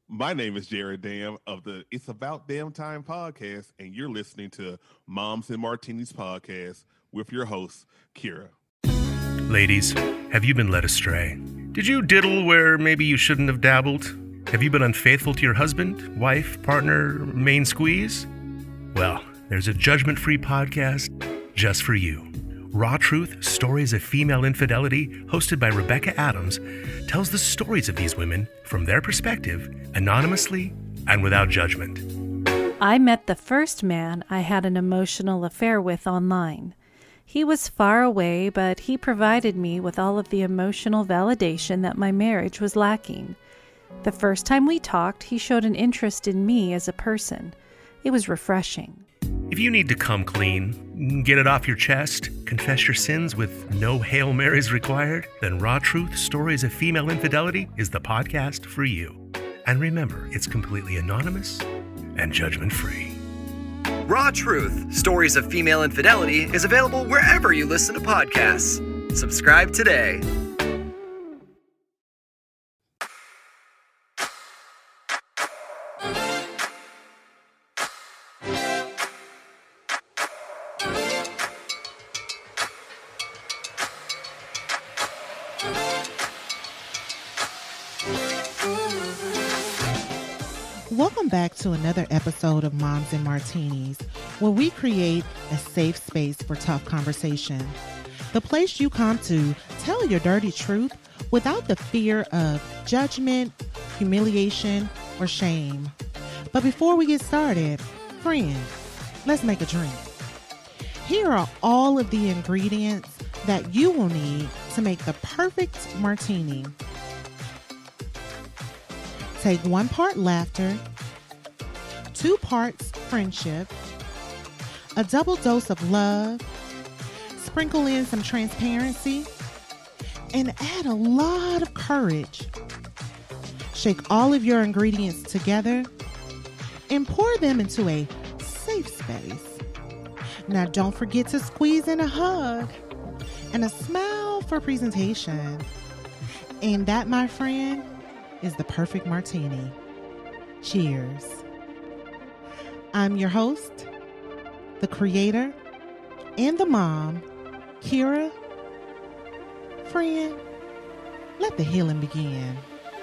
My name is Jared Dam of the It's About Damn Time podcast, and you're listening to Moms and Martinis podcast with your host, Kira. Ladies, have you been led astray? Did you diddle where maybe you shouldn't have dabbled? Have you been unfaithful to your husband, wife, partner, main squeeze? Well, there's a judgment-free podcast just for you. Raw Truth, Stories of Female Infidelity, hosted by Rebecca Adams, tells the stories of these women from their perspective, anonymously and without judgment. I met the first man I had an emotional affair with online. He was far away, but he provided me with all of the emotional validation that my marriage was lacking. The first time we talked, he showed an interest in me as a person. It was refreshing. If you need to come clean, get it off your chest, confess your sins with no Hail Marys required, then Raw Truth, Stories of Female Infidelity is the podcast for you. And remember, it's completely anonymous and judgment-free. Raw Truth, Stories of Female Infidelity is available wherever you listen to podcasts. Subscribe today. Welcome back to another episode of Moms and Martinis, where we create a safe space for tough conversation. The place you come to tell your dirty truth without the fear of judgment, humiliation, or shame. But before we get started, friend, let's make a drink. Here are all of the ingredients that you will need to make the perfect martini. Take 1 part laughter, 2 parts friendship, a double dose of love, sprinkle in some transparency, and add a lot of courage. Shake all of your ingredients together and pour them into a safe space. Now don't forget to squeeze in a hug and a smile for presentation. And that, my friend, is the perfect martini. Cheers. I'm your host, the creator, and the mom, Kira. Friend, let the healing begin.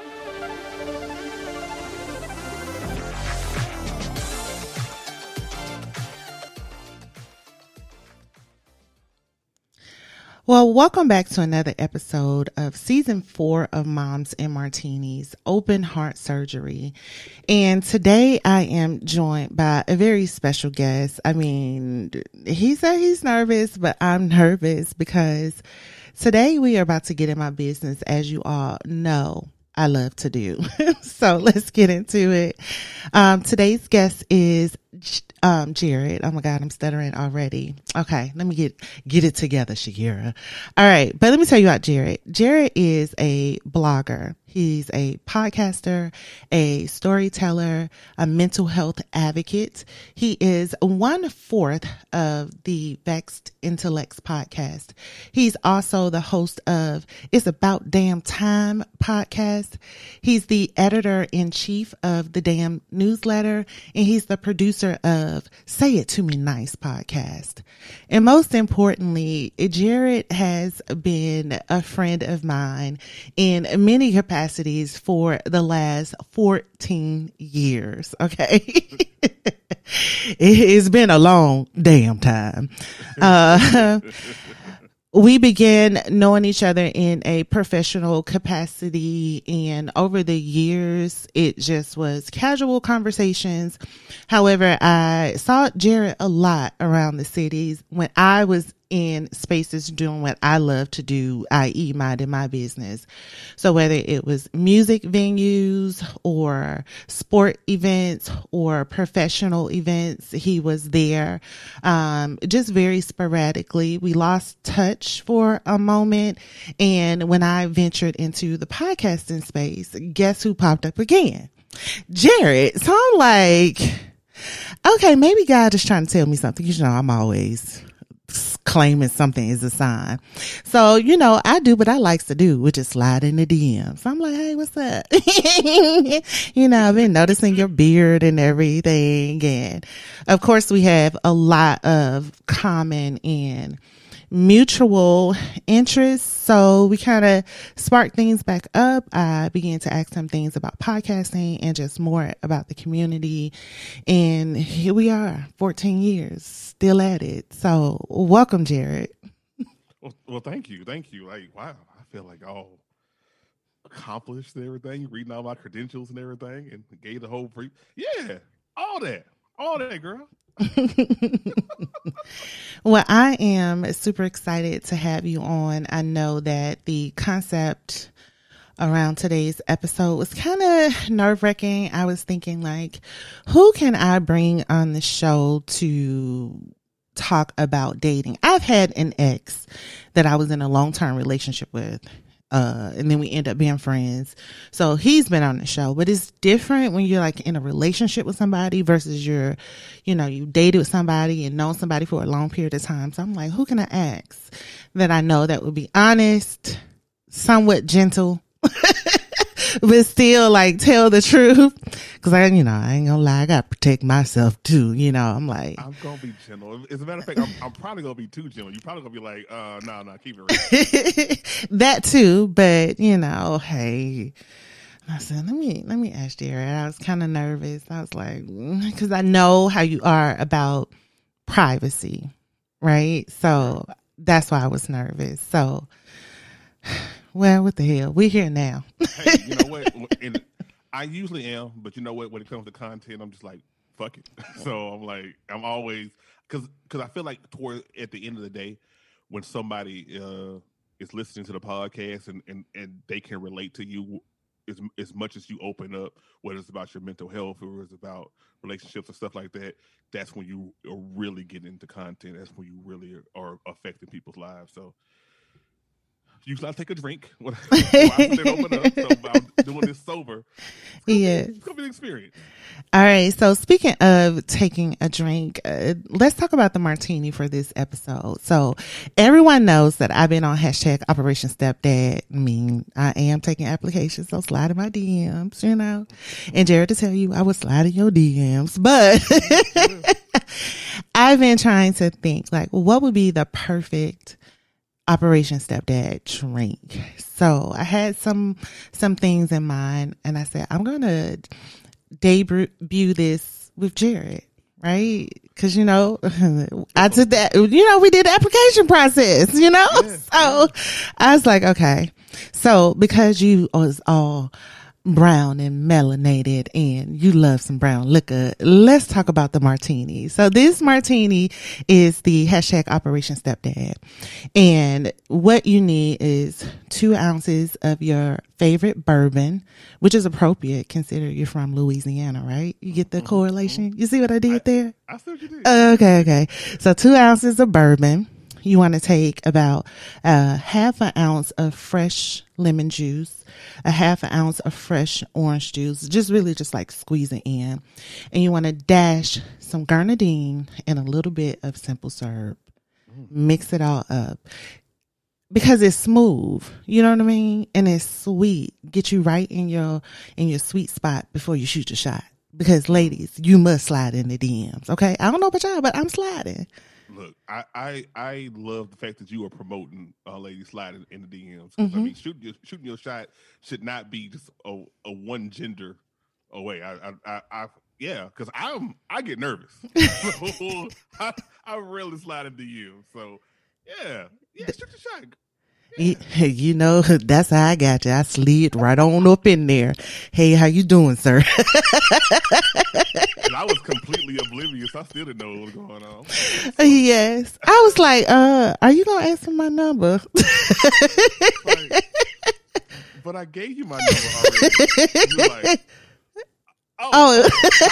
Well, welcome back to another episode of season 4 of Moms and Martinis, Open Heart Surgery. And today I am joined by a very special guest. I mean, he said he's nervous, but I'm nervous because today we are about to get in my business, as you all know I love to do. So let's get into it. Today's guest is Jared. Oh my God, I'm stuttering already. Okay, let me get it together, Shakira. All right, but let me tell you about Jared. Jared is a blogger. He's a podcaster, a storyteller, a mental health advocate. He is 1/4 of the Vexed Intellects podcast. He's also the host of It's About Damn Time podcast. He's the editor-in-chief of the Damn newsletter, and he's the producer of Say It To Me Nice podcast. And most importantly, Jared has been a friend of mine in many capacities for the last 14 years. Okay. It's been a long damn time. We began knowing each other in a professional capacity, and over the years, it just was casual conversations. However, I saw Jared a lot around the cities when I was in spaces doing what I love to do, i.e. minding my business. So whether it was music venues or sport events or professional events, he was there. Just very sporadically. We lost touch for a moment. And when I ventured into the podcasting space, guess who popped up again? Jared. So I'm like, okay, maybe God is trying to tell me something. You know, I'm always claiming something is a sign. So, you know, I do what I likes to do, which is slide in the DMs. I'm like, hey, what's up? You know, I've been noticing your beard and everything. And of course, we have a lot of common and mutual interests. So we kind of sparked things back up. I began to ask him things about podcasting and just more about the community. And here we are, 14 years, still at it. So welcome, Jared. Well, thank you. Like, wow, I feel like all accomplished and everything, reading all my credentials and everything, and gave the whole brief. Yeah, all that, girl. Well, I am super excited to have you on. I know that the concept around today's episode was kind of nerve-wracking. I was thinking, like, who can I bring on the show to talk about dating? I've had an ex that I was in a long-term relationship with. And then we end up being friends. So he's been on the show, but it's different when you're like in a relationship with somebody versus you dated with somebody and known somebody for a long period of time. So I'm like, who can I ask that I know that would be honest, somewhat gentle, but still like tell the truth? Cause I ain't gonna lie, I gotta protect myself too. I'm like, I'm gonna be gentle. As a matter of fact, I'm probably gonna be too gentle. You're probably gonna be like, no, keep it real. That too, but hey, I said, let me ask Jared. I was kind of nervous. I was like, cause I know how you are about privacy, right? So that's why I was nervous. So, well, what the hell? We're here now. Hey, you know what? And I usually am, but you know what? When it comes to content, I'm just like, fuck it. So I'm like, I'm always, because I feel like at the end of the day, when somebody is listening to the podcast and they can relate to you as much as you open up, whether it's about your mental health or it's about relationships and stuff like that, that's when you are really getting into content. That's when you really are affecting people's lives. So usually I take a drink when I open up. So I'm doing this sober. It's gonna be an experience. All right. So speaking of taking a drink, let's talk about the martini for this episode. So everyone knows that I've been on hashtag Operation Stepdad. I mean, I am taking applications, so slide in my DMs, And Jared, to tell you, I was sliding your DMs, but I've been trying to think like, what would be the perfect Operation Stepdad drink. So I had some things in mind, and I said, I'm going to debut this with Jared, right? Because, I did that, we did the application process, Yeah. So I was like, okay. So because you was all brown and melanated and you love some brown liquor, let's talk about the martini. So this martini is the hashtag Operation Stepdad. And what you need is 2 ounces of your favorite bourbon, which is appropriate considering you're from Louisiana, right? You get the correlation? You see what I did there? I see what you did. Okay. So 2 ounces of bourbon. You want to take about half an ounce of fresh lemon juice, a half an ounce of fresh orange juice, just like squeeze it in. And you want to dash some Grenadine and a little bit of simple syrup. Mix it all up because it's smooth. You know what I mean? And it's sweet. Get you right in your sweet spot before you shoot your shot. Because ladies, you must slide in the DMs. Okay. I don't know about y'all, but I'm sliding. Look, I love the fact that you are promoting ladies sliding in the DMs. I mean, shooting your shot should not be just a one gender away. Because I get nervous. So I rarely slide in DMs. So yeah, shoot your shot. Yeah. That's how I got you. I slid right on up in there. Hey, how you doing, sir? And I was completely oblivious. I still didn't know what was going on. Yes. I was like, are you going to ask for my number? But I gave you my number already. You were like, oh.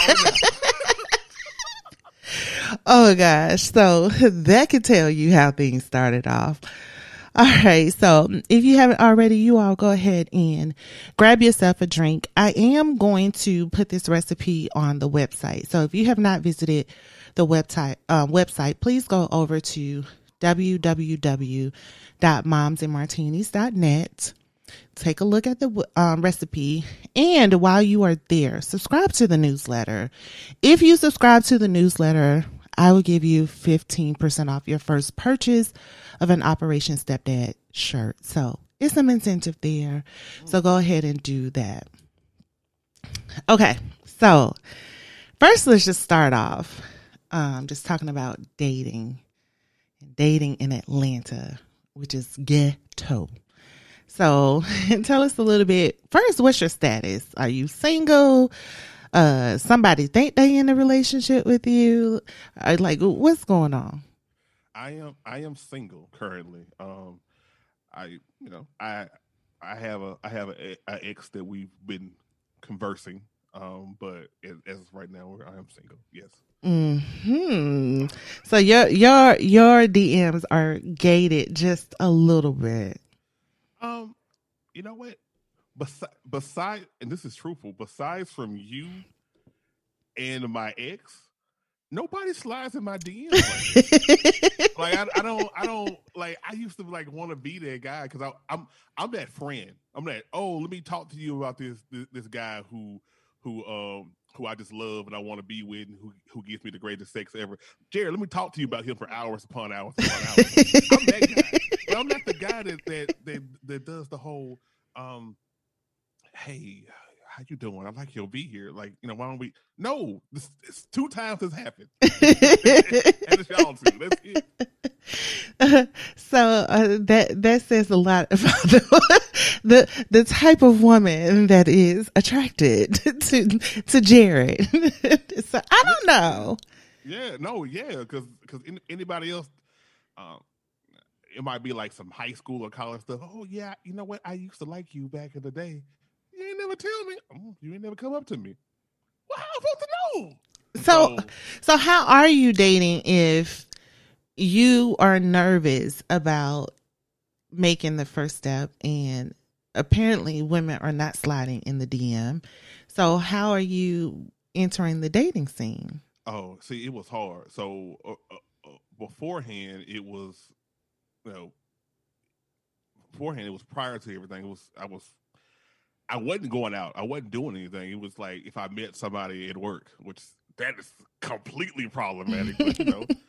Oh, gosh. So that could tell you how things started off. All right. So if you haven't already, you all go ahead and grab yourself a drink. I am going to put this recipe on the website. So if you have not visited the website, please go over to www.momsandmartinis.net. Take a look at the recipe. And while you are there, subscribe to the newsletter. If you subscribe to the newsletter, I will give you 15% off your first purchase of an Operation Stepdad shirt. So it's some incentive there. So go ahead and do that. Okay. So first, let's just start off just talking about dating in Atlanta, which is ghetto. So tell us a little bit. First, what's your status? Are you single? Somebody think they in a relationship with you? Like, what's going on? I am single currently. I have a ex that we've been conversing. But as of right now, I am single. Yes. So your DMs are gated just a little bit. You know what? Besides, and this is truthful, besides from you and my ex, nobody slides in my DMs. Like I don't like. I used to like want to be that guy because I'm that friend. I'm that. Oh, let me talk to you about this guy who I just love and I want to be with, and who gives me the greatest sex ever. Jared, let me talk to you about him for hours upon hours upon hours. I'm that guy, but I'm not the guy that does the whole, hey, how you doing? I'd like you'll be here. Like, why don't we? No, it's 2 times this happened, and it's y'all too. That's it. So that says a lot about the type of woman that is attracted to Jared. So I don't know. Because anybody else, it might be like some high school or college stuff. Oh yeah, you know what? I used to like you back in the day. You ain't never tell me. You ain't never come up to me. Well, how am I supposed to know? So how are you dating if you are nervous about making the first step, and apparently women are not sliding in the DM? So how are you entering the dating scene? Oh, see, it was hard. So beforehand, it was, prior to everything. I wasn't going out. I wasn't doing anything. It was like if I met somebody at work, which that is completely problematic. But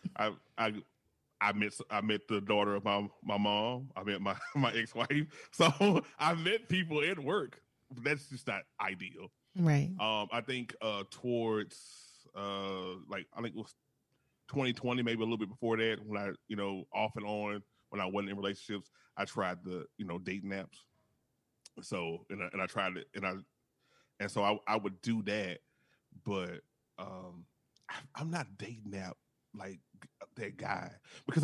I met the daughter of my mom. I met my ex-wife. So I met people at work. That's just not ideal. Right. I think towards I think it was 2020, maybe a little bit before that, when I, off and on, when I wasn't in relationships, I tried the, dating apps. So, and I tried it, and so I would do that, but I'm not dating app like that guy, because I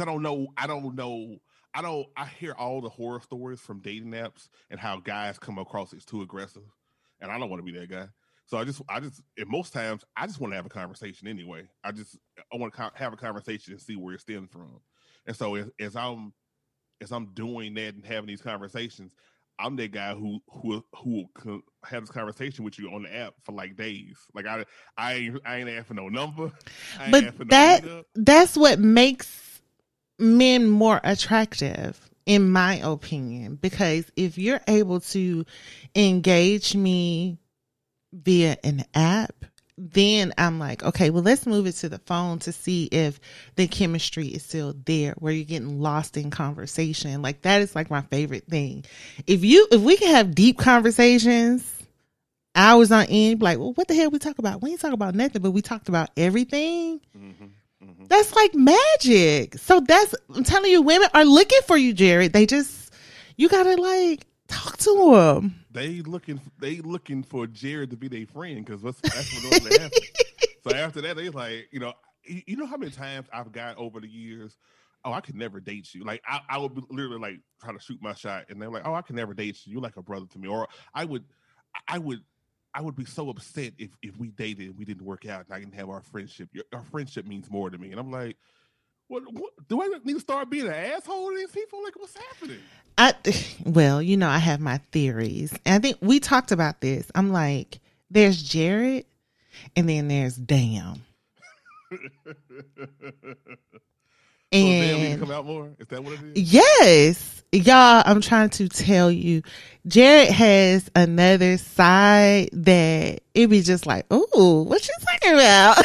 hear all the horror stories from dating apps and how guys come across as too aggressive, and I don't want to be that guy. So I just, and most times I just want to have a conversation anyway. I want to have a conversation and see where it stems from. And so as I'm doing that and having these conversations, I'm that guy who will have this conversation with you on the app for like days. Like I ain't asking for no number. But that's what makes men more attractive, in my opinion, because if you're able to engage me via an app, then I'm like, okay, well, let's move it to the phone to see if the chemistry is still there, where you're getting lost in conversation. Like, that is like my favorite thing. If we can have deep conversations, hours on end, like, well, what the hell we talk about? We ain't talk about nothing, but we talked about everything. Mm-hmm, mm-hmm. That's like magic. So I'm telling you, women are looking for you, Jared. You gotta like talk to them. They looking for Jared to be their friend, because that's what normally happens. So after that, they like, you know how many times I've got over the years, oh, I could never date you. Like I would literally like try to shoot my shot, and they're like, oh, I can never date you. You're like a brother to me. Or I would be so upset if we dated and we didn't work out and I didn't have our friendship. Our friendship means more to me. And I'm like, what do I need to start being an asshole to these people? Like, what's happening? I have my theories. And I think we talked about this. I'm like, there's Jared, and then there's Damn. So damn, need to And come out more. Is that what it is? yes, y'all, I'm trying to tell you, Jared has another side that it be just like, ooh, what you talking about?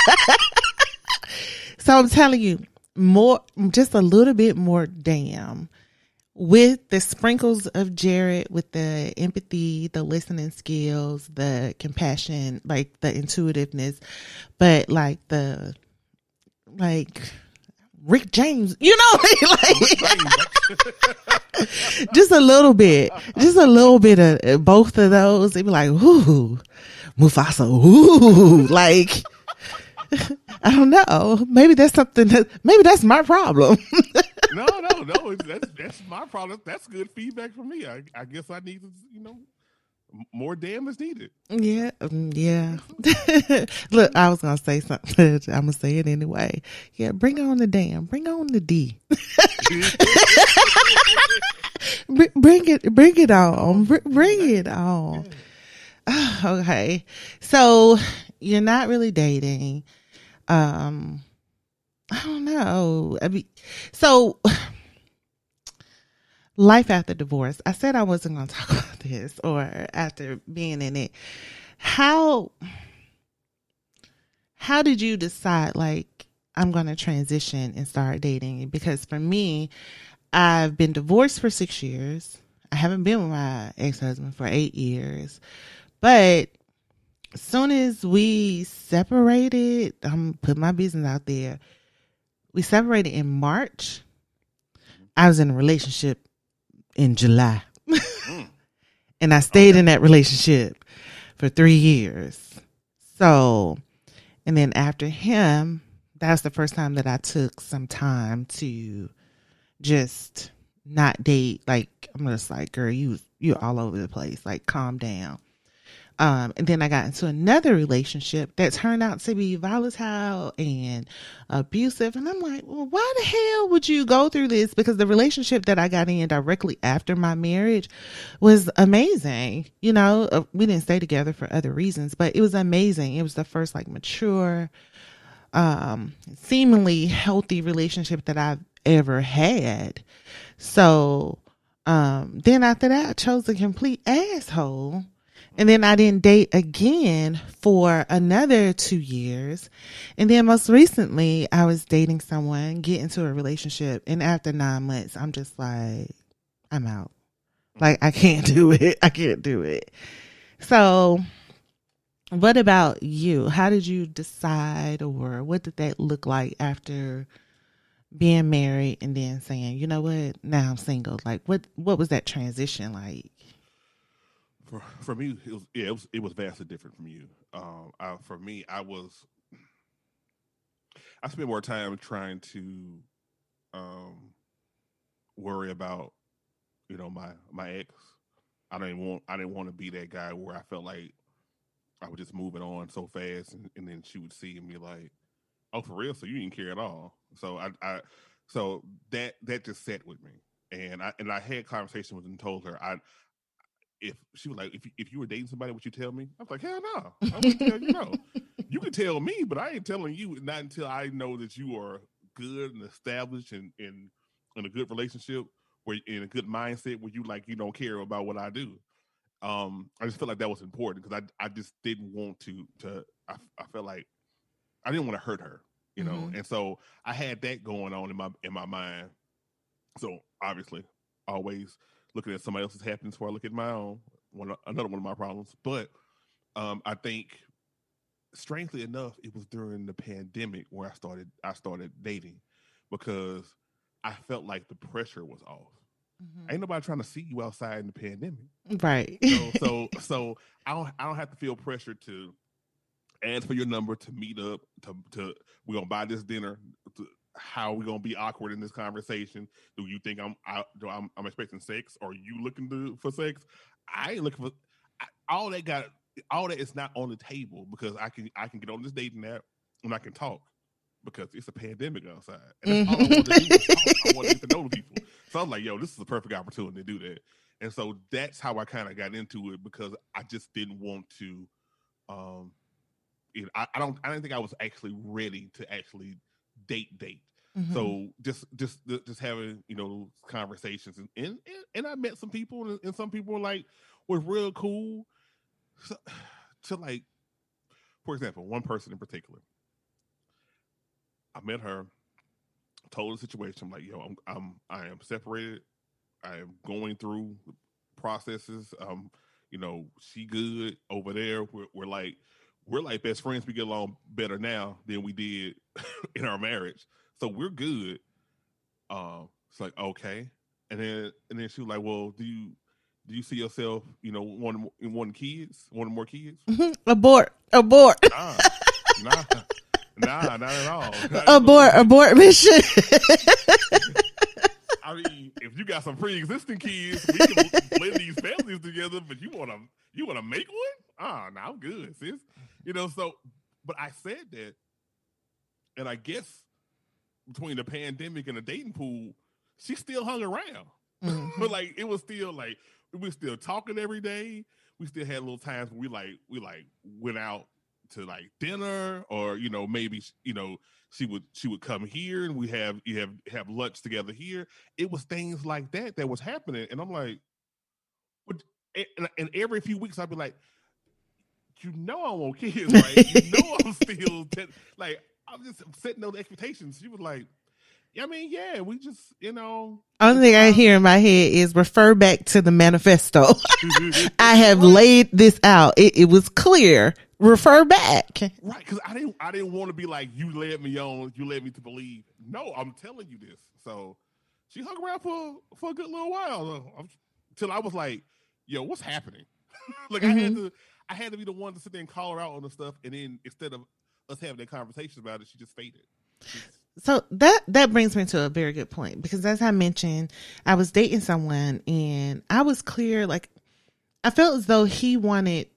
So I'm telling you, more, just a little bit more damn, with the sprinkles of Jared, with the empathy, the listening skills, the compassion, like the intuitiveness, but like the, like Rick James, you know, like just a little bit of both of those. They'd be like, ooh, Mufasa, ooh, like, I don't know. Maybe that's something maybe that's my problem. No. That's my problem. That's good feedback from me. I guess I need to, more damn is needed. Yeah. Look, I was gonna say something. I'm gonna say it anyway. Yeah, bring on the damn. Bring on the D. bring it on. Bring it on. Okay. So you're not really dating. I don't know. I mean, so life after divorce. I said I wasn't going to talk about this, or after being in it. How did you decide, like, I'm going to transition and start dating? Because for me, I've been divorced for 6 years. I haven't been with my ex-husband for 8 years. But as soon as we separated, I'm putting my business out there. We separated in March. I was in a relationship in July. And I stayed in that relationship for 3 years. So, and then after him, that was the first time that I took some time to just not date. Like, I'm just like, girl, you're all over the place. Like, calm down. And then I got into another relationship that turned out to be volatile and abusive. And I'm like, well, why the hell would you go through this? Because the relationship that I got in directly after my marriage was amazing. You know, we didn't stay together for other reasons, but it was amazing. It was the first like mature, seemingly healthy relationship that I've ever had. So, then after that, I chose a complete asshole. And then I didn't date again for another 2 years. And then most recently, I was dating someone, get into a relationship. And after 9 months, I'm just like, I'm out. Like, I can't do it. I can't do it. So what about you? How did you decide, or what did that look like after being married and then saying, you know what, now I'm single? Like, what was that transition like? For me, it was vastly different from you. For me, I spent more time trying to worry about my ex. I didn't want to be that guy where I felt like I was just moving on so fast, and then she would see and be like, "Oh, for real? So you didn't care at all?" So so that just sat with me, and I had conversation with her and told her if she was like, if you were dating somebody, would you tell me? I was like, hell no, I wouldn't tell you. No, you can tell me, but I ain't telling you. Not until I know that you are good and established and in a good relationship, where in a good mindset, where you don't care about what I do. I just felt like that was important because I just didn't want to. I felt like I didn't want to hurt her, and so I had that going on in my mind. So obviously, always looking at somebody else's happiness before I look at my own. Another one of my problems. But I think, strangely enough, it was during the pandemic where I started dating, because I felt like the pressure was off. Ain't nobody trying to see you outside in the pandemic, Right. So I don't have to feel pressure to ask for your number, to meet up, to we're gonna buy this dinner. How are we gonna be awkward in this conversation? Do you think I'm expecting sex? Or are you looking for sex? I ain't looking for all that. All that is not on the table, because I can get on this dating app and I can talk, because it's a pandemic outside, and that's all I want to do is talk. I want to get to know people. So I was like, yo, this is a perfect opportunity to do that. And so that's how I kind of got into it, because I just didn't want to. I didn't think I was actually ready to actually date. So just having, you know, conversations and I met some people and some people were real cool. So, to like, for example, one person in particular, I met her, told the situation. I'm like, yo, I am separated. I am going through processes. You know, she good over there. We're like best friends. We get along better now than we did in our marriage. So we're good. It's like, okay. And then she was like, well, do you see yourself, you know, wanting kids, wanting more kids? Abort. Nah, not at all. Abort mission. I mean, if you got some pre-existing kids, we can blend these families together. But you wanna make one? No, I'm good, sis. You know. So, but I said that, and I guess between the pandemic and the dating pool, she still hung around. But like, it was still like we were still talking every day. We still had little times where we went out to like dinner, or you know, maybe, you know, she would come here and we have lunch together here. It was things like that was happening, and I'm like, and every few weeks I'd be like, you know, I want kids, right? You know, I'm still like, I'm just setting those expectations. She was like, I mean, yeah, we just, you know. Only thing I hear in my head is refer back to the manifesto. I have laid this out. It was clear. Refer back. Right, because I didn't want to be like, you led me to believe. No, I'm telling you this. So she hung around for a good little while till I was like, yo, what's happening? Like, I had to be the one to sit there and call her out on the stuff, and then instead of us having that conversation about it, she just faded. So that brings me to a very good point, because as I mentioned, I was dating someone and I was clear, like I felt as though he wanted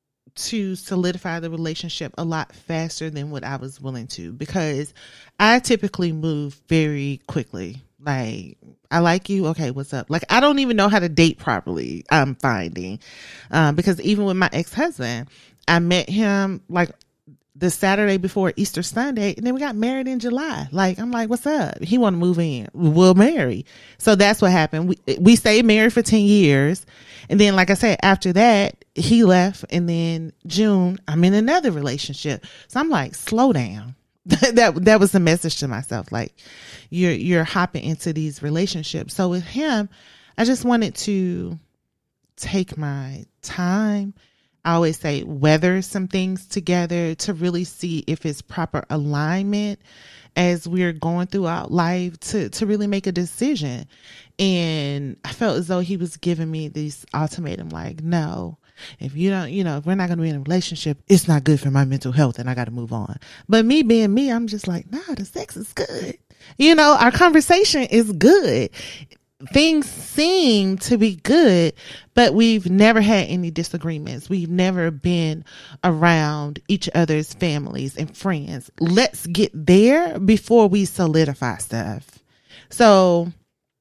to solidify the relationship a lot faster than what I was willing to, because I typically move very quickly. Like, I like you. Okay, what's up? Like, I don't even know how to date properly, I'm finding. Because even with my ex-husband, I met him like the Saturday before Easter Sunday, and then we got married in July. Like, I'm like, what's up? He want to move in. We'll marry. So that's what happened. We stayed married for 10 years. And then, like I said, after that, he left. And then June, I'm in another relationship. So I'm like, slow down. That was the message to myself. Like, you're hopping into these relationships. So with him, I just wanted to take my time. I always say weather some things together to really see if it's proper alignment as we're going throughout life to really make a decision. And I felt as though he was giving me this ultimatum, like, no, if you don't, you know, if we're not going to be in a relationship, it's not good for my mental health and I got to move on. But me being me, I'm just like, nah, the sex is good. You know, our conversation is good. Things seem to be good, but we've never had any disagreements. We've never been around each other's families and friends. Let's get there before we solidify stuff. So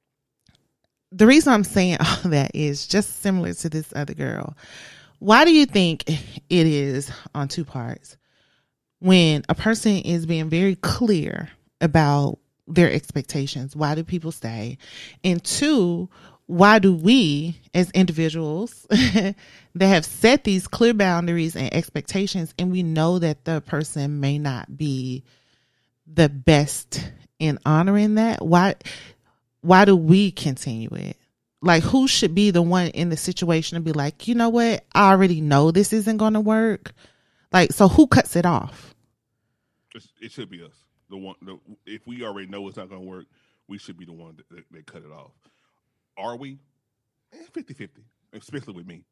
the reason I'm saying all that is just similar to this other girl. Why do you think it is on two parts? When a person is being very clear about their expectations, why do people stay? And two, why do we as individuals that have set these clear boundaries and expectations, and we know that the person may not be the best in honoring that, why do we continue it? Like, who should be the one in the situation to be like, you know what, I already know this isn't going to work. Like, so who cuts it off? It should be us. If we already know it's not going to work, we should be the one that cut it off. Are we? 50-50, especially with me.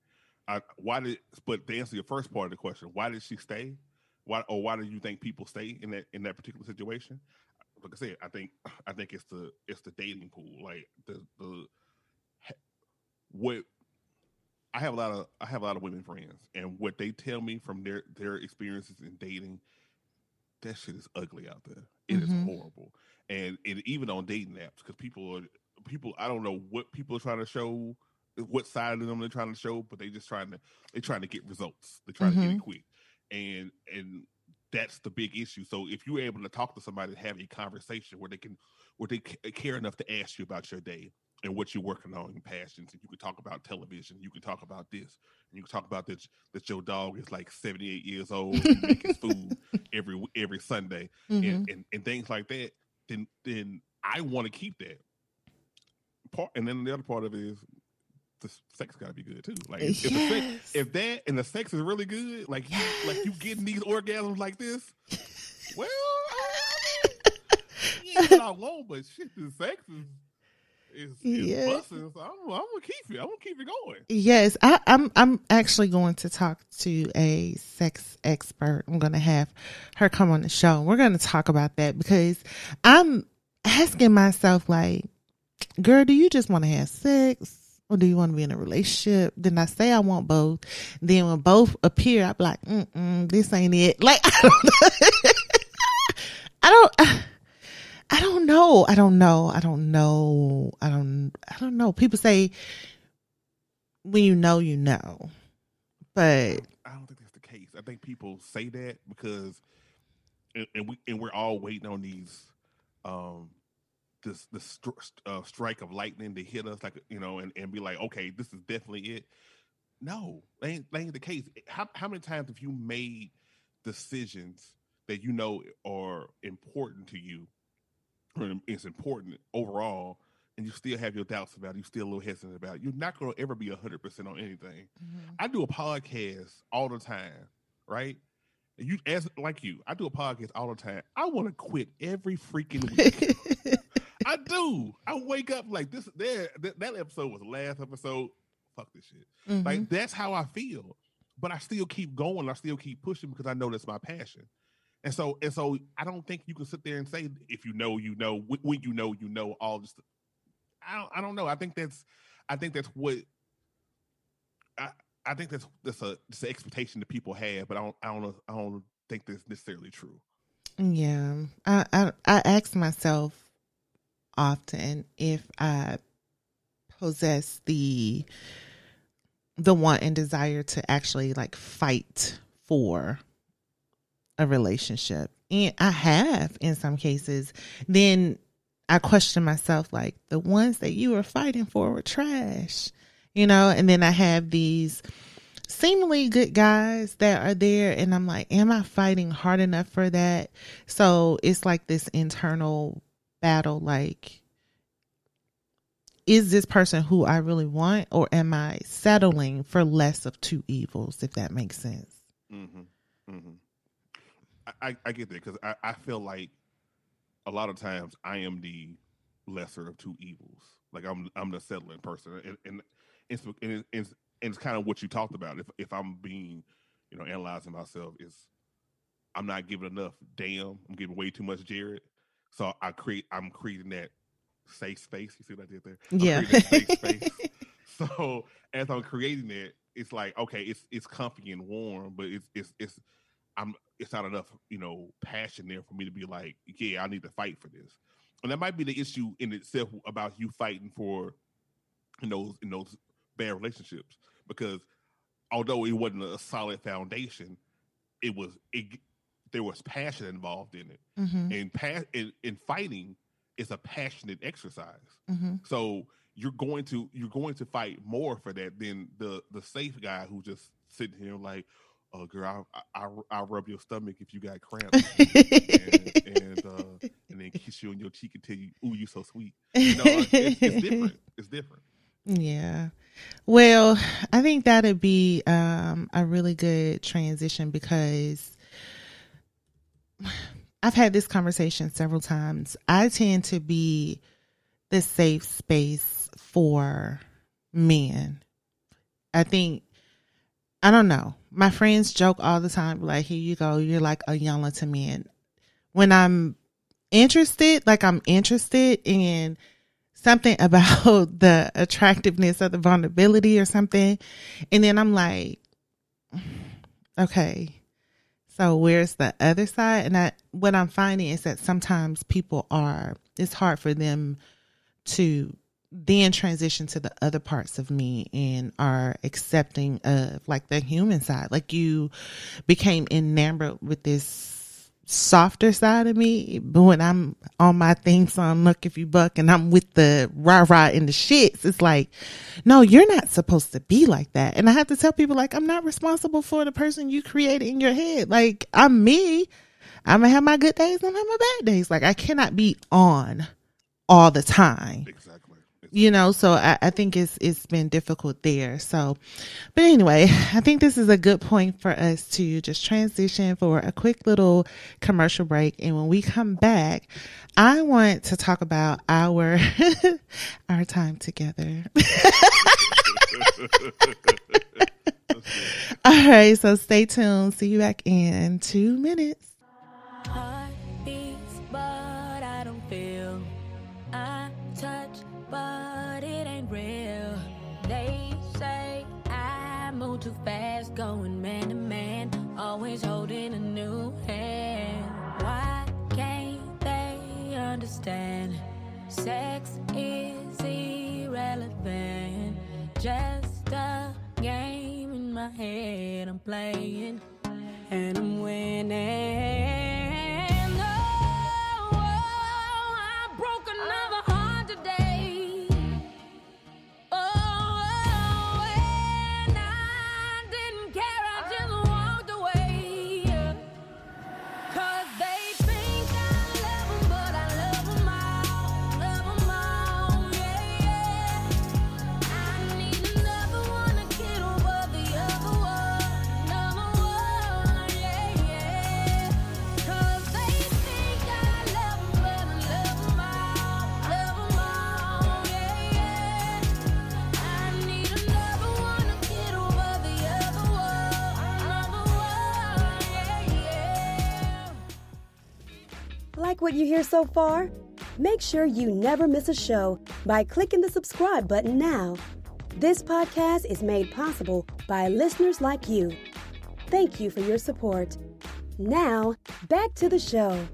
But to answer your first part of the question, why did she stay? Why do you think people stay in that particular situation? Like I said, I think it's the dating pool. Like what I have a lot of women friends, and what they tell me from their experiences in dating, that shit is ugly out there. It is horrible. And even on dating apps, because people, I don't know what people are trying to show, what side of them they're trying to show, but they're trying to get results. They're trying to get it quick. And that's the big issue. So if you're able to talk to somebody and have a conversation where they care enough to ask you about your day and what you're working on and passions, and you can talk about television, you can talk about this, and you can talk about that your dog is like 78 years old and you make his food every Sunday, and things like that, then I want to keep that part. And then the other part of it is the sex got to be good too. Like if the sex is really good, like you getting these orgasms like this, well, you get all long, but shit, the sex is busting. So I'm gonna keep it. I'm gonna keep it going. Yes, I'm actually going to talk to a sex expert. I'm going to have her come on the show. We're going to talk about that because I'm asking myself, like, girl, do you just want to have sex? Or do you want to be in a relationship? Then I say I want both. Then when both appear, I'm like, this ain't it. Like, I don't know. People say when you know, but I don't think that's the case. I think people say that because, and we're all waiting on these, this strike of lightning to hit us, like, and be like, okay, this is definitely it. No, that ain't the case. How many times have you made decisions that you know are important to you, or it's important overall, and you still have your doubts about it, you still a little hesitant about it? You're not going to ever be 100% on anything. I do a podcast all the time, right? I do a podcast all the time. I want to quit every freaking week. I do. I wake up like this. That episode was the last episode. Fuck this shit. Like, that's how I feel. But I still keep going. I still keep pushing because I know that's my passion. And so I don't think you can sit there and say, if you know, when you know all this. I don't know. I think that's what I think that's an expectation that people have, but I don't think that's necessarily true. Yeah, I ask myself often if I possess the want and desire to actually like fight for a relationship, and I have in some cases. Then I question myself, like, the ones that you were fighting for were trash, and then I have these seemingly good guys that are there, and I'm like, am I fighting hard enough for that? So it's like this internal battle, like, is this person who I really want, or am I settling for less of two evils, if that makes sense? I get that, because I feel like a lot of times I am the lesser of two evils. Like, I'm the settling person, and it's kind of what you talked about. If I'm being, analyzing myself, is I'm not giving enough. Damn, I'm giving way too much Jared. So I'm creating that safe space. You see what I did there? Yeah. Safe space. So as I'm creating it, it's like, okay, it's comfy and warm, but it's not enough, passion there for me to be like, yeah, I need to fight for this. And that might be the issue in itself about you fighting for in those bad relationships, because although it wasn't a solid foundation, there was passion involved in it, and in fighting is a passionate exercise. So you're going to fight more for that than the safe guy who just sitting here like, oh, girl, I'll rub your stomach if you got cramps, and then kiss you on your cheek and tell you, ooh, you so sweet. It's different. It's different. Yeah. Well, I think that'd be a really good transition, because I've had this conversation several times. I tend to be the safe space for men. I don't know. My friends joke all the time, like, here you go, you're like a Yana to men. When I'm interested in something about the attractiveness of the vulnerability or something, and then I'm like, okay, so where's the other side? And what I'm finding is that sometimes it's hard for them to then transition to the other parts of me and are accepting of like the human side. Like, you became enamored with this softer side of me, but when I'm on my theme song, Luck If You Buck, and I'm with the rah-rah and the shits, it's like, no, you're not supposed to be like that. And I have to tell people, like, I'm not responsible for the person you created in your head. Like, I'm me. I'm gonna have my good days and I'm have my bad days. Like, I cannot be on all the time. Exactly. You know, so I think it's been difficult there. So, but anyway, I think this is a good point for us to just transition for a quick little commercial break. And when we come back, I want to talk about our time together. All right, so stay tuned. See you back in 2 minutes. Heart beats, but I don't feel. I touch, but it ain't real. They say I move too fast, going man to man, always holding a new hand. Why can't they understand? Sex is irrelevant, just a game in my head I'm playing, and I'm winning. Like what you hear so far? Make sure you never miss a show by clicking the subscribe button now. This podcast is made possible by listeners like you. Thank you for your support. Now, back to the show.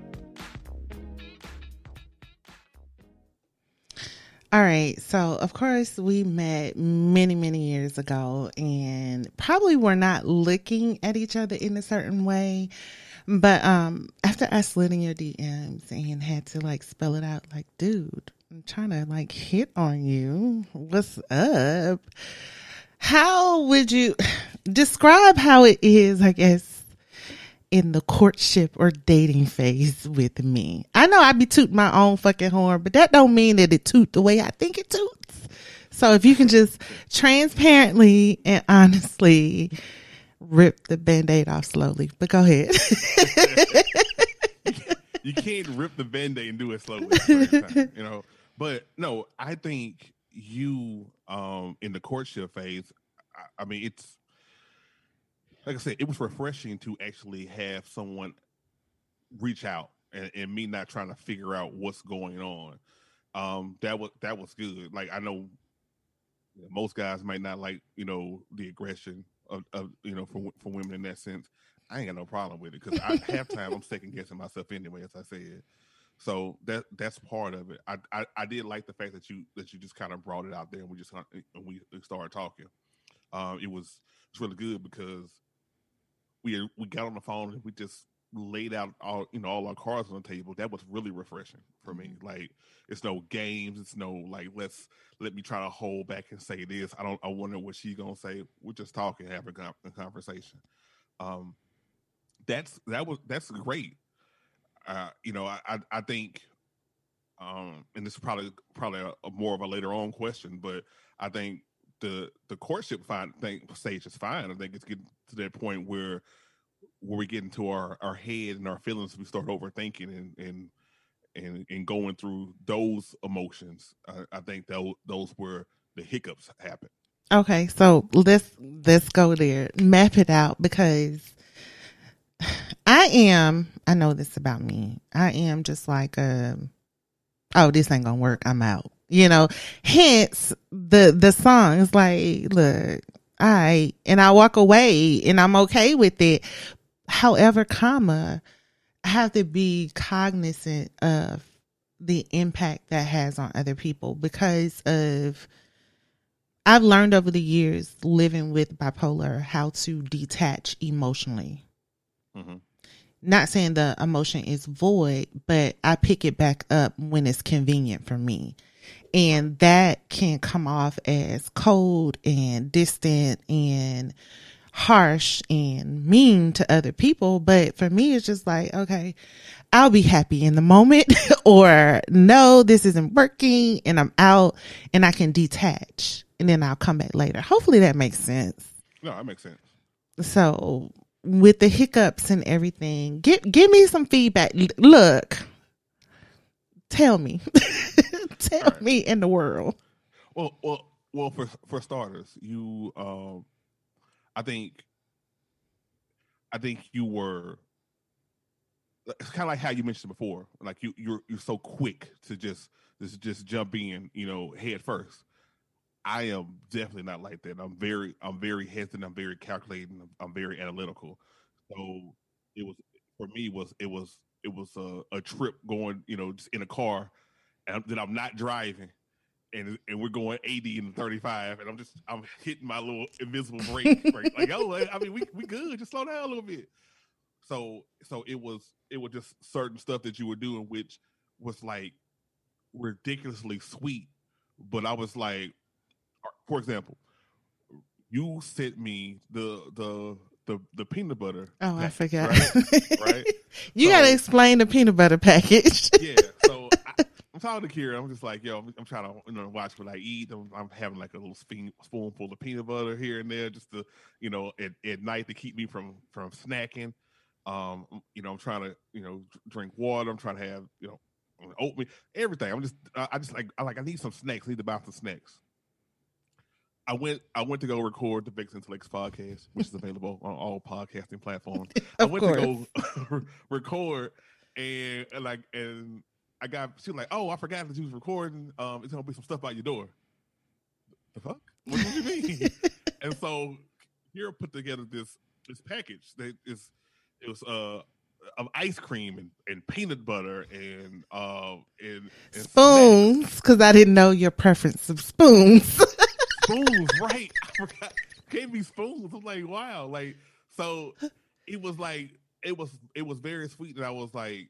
All right. So, of course, we met many, many years ago and probably were not looking at each other in a certain way. But after I slid in your DMs and had to like spell it out, like, dude, I'm trying to like hit on you. What's up? How would you describe how it is, I guess, in the courtship or dating phase with me? I know I be tooting my own fucking horn, but that don't mean that it toot the way I think it toots. So if you can just transparently and honestly rip the Band-Aid off slowly, but go ahead. You can't rip the Band-Aid and do it slowly at the same time, you know. But no, I think you in the courtship phase, I mean, it's like I said, it was refreshing to actually have someone reach out and me not trying to figure out what's going on. That was good. Like, I know most guys might not like, you know, the aggression of you know, for women in that sense. I ain't got no problem with it because half time I'm second guessing myself anyway, as I said. So that's part of it. I did like the fact that you just kind of brought it out there and we started talking. It's really good because we got on the phone and we just laid out all our cards on the table. That was really refreshing for me. Like, it's no games, it's no like let me try to hold back and say this. I wonder what she's gonna say. We're just talking, having a conversation. That's great. You know, I think, and this is probably a more of a later on question, but I think the courtship stage is fine. I think it's getting to that point where we get into our head and our feelings. We start overthinking and going through those emotions. I think those where the hiccups happen. Okay, so let's go there. Map it out, because I know this about me. I am just like, oh, this ain't gonna work, I'm out. You know, hence the song is like, look, and I walk away and I'm okay with it. However, I have to be cognizant of the impact that has on other people, because I've learned over the years living with bipolar how to detach emotionally. Mm-hmm. not saying the emotion is void, but I pick it back up when it's convenient for me. And that can come off as cold and distant and harsh and mean to other people. But for me, it's just like, okay, I'll be happy in the moment or no, this isn't working and I'm out and I can detach and then I'll come back later. Hopefully that makes sense. No, that makes sense. So with the hiccups and everything, give me some feedback. Look, tell me, tell me in the world. Well, for starters, you, I think you were, it's kind of like how you mentioned before, like you're so quick to just jump in, head first. I am definitely not like that. I'm very hesitant. I'm very calculating. I'm very analytical. So it was, for me, it was a trip going, just in a car, and then I'm not driving, and we're going 80 and 35, and I'm hitting my little invisible brake, like, oh, I mean, we good, just slow down a little bit. So it was just certain stuff that you were doing, which was like ridiculously sweet, but I was like, for example, you sent me the peanut butter. Oh, package, I forgot. Right? You got to explain the peanut butter package. Yeah. So I'm talking to Kira. I'm just like, yo, I'm trying to watch what I eat. I'm having like a little spoonful of peanut butter here and there, just to, at night to keep me from snacking. I'm trying to, drink water. I'm trying to have, oatmeal, everything. I need some snacks. I need to buy some snacks. I went to go record the Vix Intellects podcast, which is available on all podcasting platforms. I went to go record, and I got, she was like, oh, I forgot that you was recording. It's gonna be some stuff out your door. The fuck? What do you mean? And so here put together this package that it was of ice cream and peanut butter and spoons, because I didn't know your preference of spoons. Spoons, right? I forgot. Gave me spoons. I'm like, wow. Like, so it was like, it was very sweet, and I was like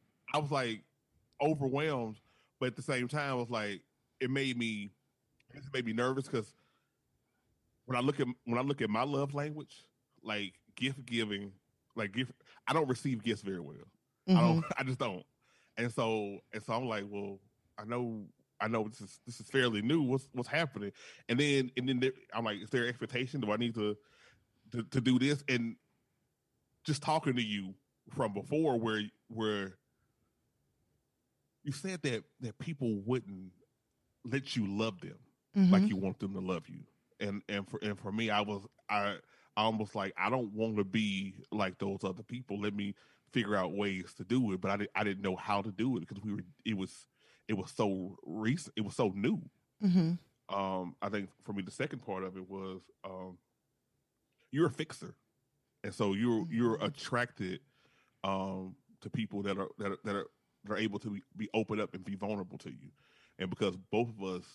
overwhelmed, but at the same time, I was like, it made me nervous, because when I look at my love language, like gift giving, I don't receive gifts very well. Mm-hmm. I just don't. And so I'm like, well, I know this is fairly new. What's happening? And then I'm like, is there an expectation? Do I need to do this? And just talking to you from before, where you said that people wouldn't let you love them like you want them to love you. And for me, I almost like, I don't want to be like those other people. Let me figure out ways to do it, but I didn't know how to do it, because it was so recent. It was so new. Mm-hmm. I think for me, the second part of it was, you're a fixer, and so you're attracted to people that are able to be open up and be vulnerable to you. And because both of us,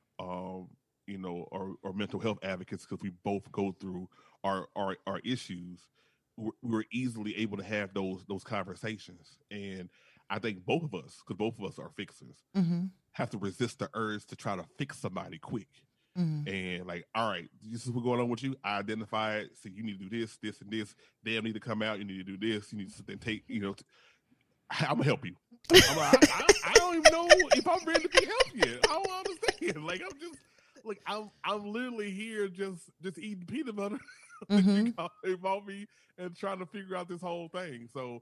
are mental health advocates, because we both go through our issues, we're easily able to have those conversations. And I think both of us, because both of us are fixers, have to resist the urge to try to fix somebody quick. And like, all right, this is what's going on with you. I identify it. So you need to do this, this, and this. They need to come out. You need to do this. You need to then take, I'm gonna help you. I'm like, I don't even know if I'm ready to be helped yet. I don't understand. Like, I'm just like, I'm literally here just eating peanut butter. Involve me and trying to figure out this whole thing. So,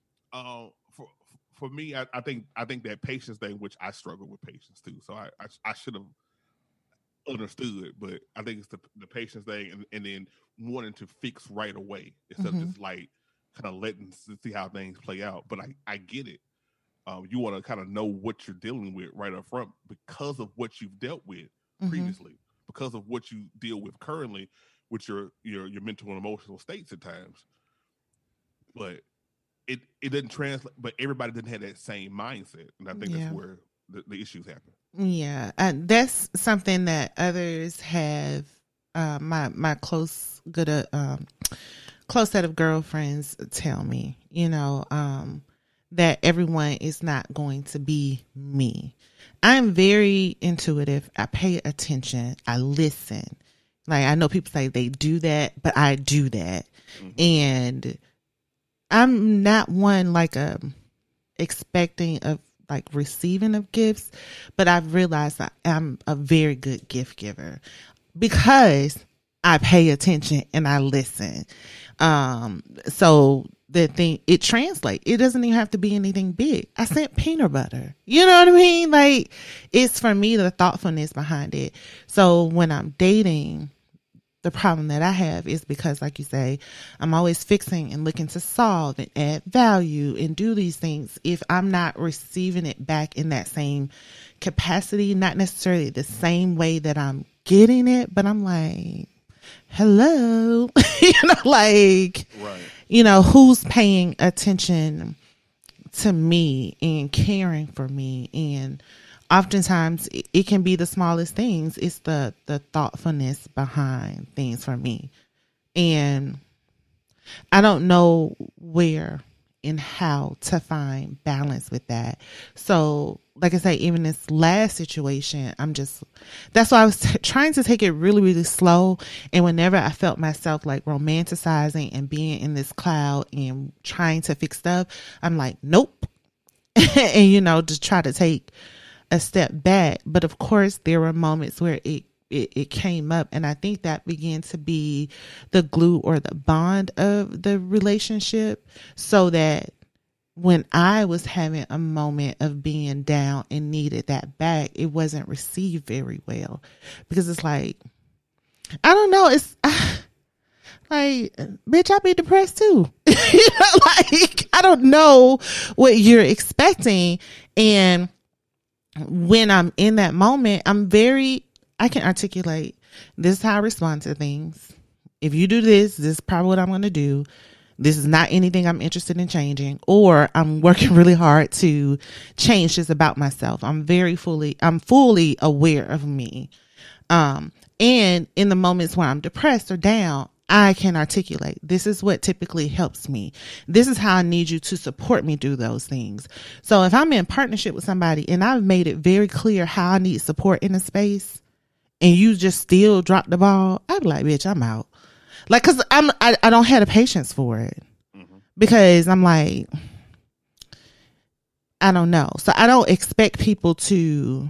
for me, I think that patience thing, which I struggle with patience too. So I should have understood, but I think it's the patience thing, and then wanting to fix right away instead of just like kind of letting see how things play out. But I get it. You want to kind of know what you're dealing with right up front, because of what you've dealt with previously, because of what you deal with currently with your mental and emotional states at times. But it didn't translate, but everybody didn't have that same mindset. And I think that's where the issues happen. Yeah. That's something that others have, my close, good close set of girlfriends tell me, that everyone is not going to be me. I'm very intuitive. I pay attention. I listen. Like, I know people say they do that, but I do that. Mm-hmm. And I'm not one like expecting of like receiving of gifts, but I've realized that I'm a very good gift giver because I pay attention and I listen. So the thing, it translates. It doesn't even have to be anything big. I sent peanut butter. You know what I mean? Like, it's for me, the thoughtfulness behind it. So when I'm dating, the problem that I have is because, like you say, I'm always fixing and looking to solve and add value and do these things. If I'm not receiving it back in that same capacity, not necessarily the same way that I'm getting it, but I'm like, hello, Right. Who's paying attention to me and caring for me? And oftentimes it can be the smallest things. It's the thoughtfulness behind things for me. And I don't know where and how to find balance with that. So, like I say, even this last situation, that's why I was trying to take it really, really slow. And whenever I felt myself like romanticizing and being in this cloud and trying to fix stuff, I'm like, nope. And, just try to take a step back. But of course, there were moments where it came up, and I think that began to be the glue or the bond of the relationship, so that when I was having a moment of being down and needed that back, it wasn't received very well, because it's like, I don't know, it's like, bitch, I be depressed too. Like, I don't know what you're expecting. And when I'm in that moment, I can articulate, this is how I respond to things. If you do this is probably what I'm going to do. This is not anything I'm interested in changing, or I'm working really hard to change this about myself. I'm fully aware of me. And in the moments when I'm depressed or down, I can articulate, this is what typically helps me. This is how I need you to support me do those things. So if I'm in partnership with somebody and I've made it very clear how I need support in a space, and you just still drop the ball, I'd be like, bitch, I'm out. Like, cause I don't have the patience for it, because I'm like, I don't know. So I don't expect people to